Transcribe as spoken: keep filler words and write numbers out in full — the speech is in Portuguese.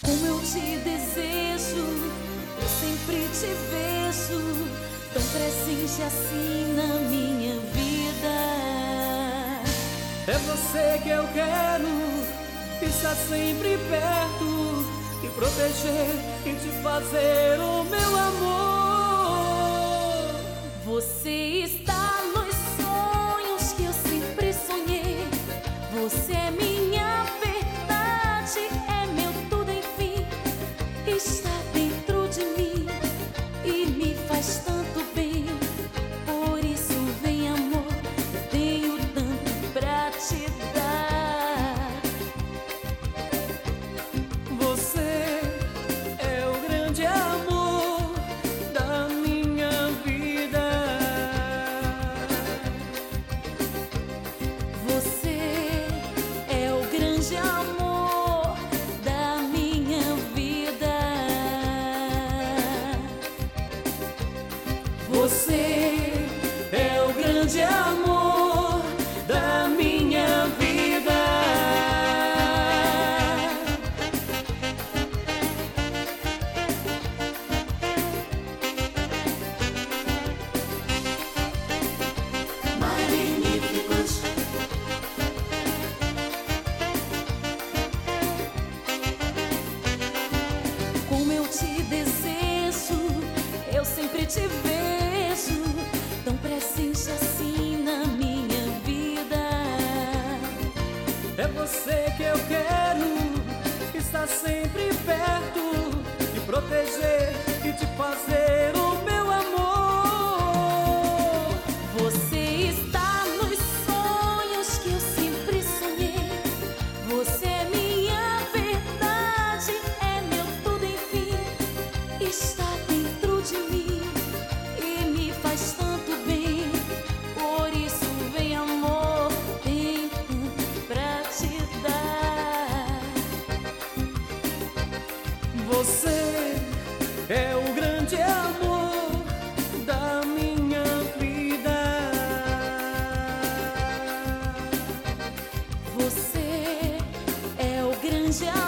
Como eu te desejo, eu sempre te vejo, tão presente assim na minha vida. É você que eu quero, estar sempre perto, te proteger e te fazer o meu amor. Você está nos sonhos que eu sempre sonhei. Você é minha verdade, é meu tudo, enfim. Está dentro de mim e me faz tanto bem. Por isso vem, amor, eu tenho tanto pra te dar. Você é o grande amor da minha vida. Você é o grande amor da minha vida. Você é o grande amor da minha vida. Magníficos. Como eu te desejo, eu sempre te vejo, tão presente assim na minha vida. É você que eu quero, estar sempre perto, te proteger e te fazer o meu amor. Você está nos sonhos que eu sempre sonhei. Você é minha verdade, é meu tudo, enfim. Está dentro de mim e me faz tanto bem. Por isso vem, amor, tem tanto pra te dar. Você é o grande amor da minha vida. Você é o grande amor